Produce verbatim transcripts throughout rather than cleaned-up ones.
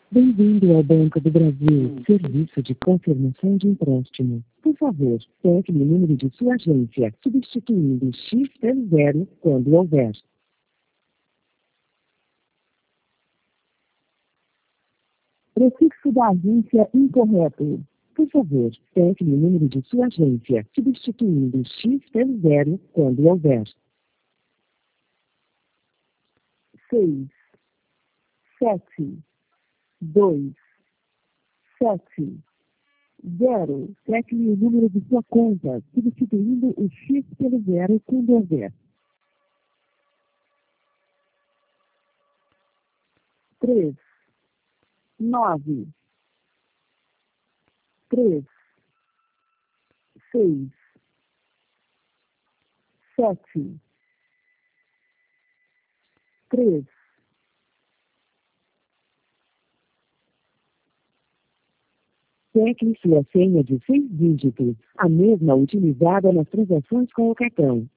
Bem-vindo ao Banco do Brasil, serviço de confirmação de empréstimo. Por favor, pegue o número de sua agência, substituindo X pelo zero quando houver. Prefixo da agência incorreto. Por favor, pegue o número de sua agência, substituindo X pelo zero quando houver. Seis, sete, dois, sete, zero. Pegue o número de sua conta, substituindo o X pelo zero quando houver. Três, nove, três, seis, sete, três. Tecle sua senha de seis dígitos, a mesma utilizada nas transações com o cartão.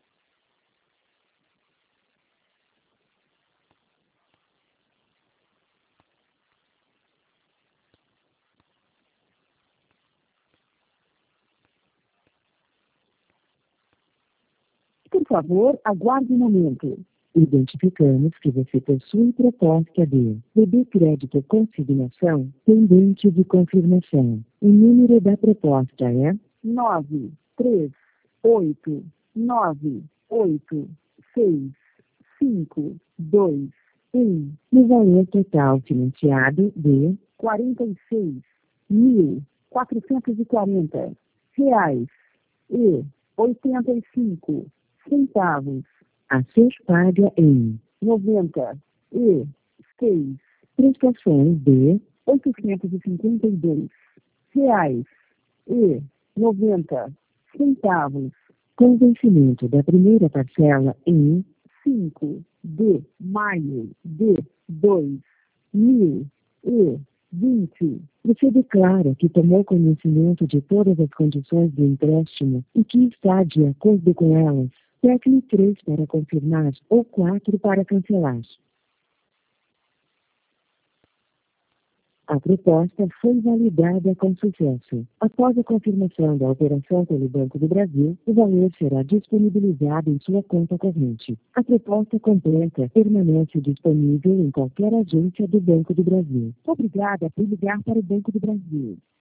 Por favor, aguarde um momento. Identificamos que você possui proposta de débito crédito consignação pendente de confirmação. O número da proposta é nove, três, oito, nove, oito, seis, cinco, dois, um. No valor total financiado de quarenta e seis mil, quatrocentos e quarenta reais e oitenta e cinco centavos. A ser paga em noventa e seis prestações de oitocentos e cinquenta e dois reais e noventa centavos. Com vencimento da primeira parcela em cinco de maio de dois mil e vinte. Você declara que tomou conhecimento de todas as condições do empréstimo e que está de acordo com elas. Tecle três para confirmar ou quatro para cancelar. A proposta foi validada com sucesso. Após a confirmação da operação pelo Banco do Brasil, o valor será disponibilizado em sua conta corrente. A proposta completa permanece disponível em qualquer agência do Banco do Brasil. Obrigada por ligar para o Banco do Brasil.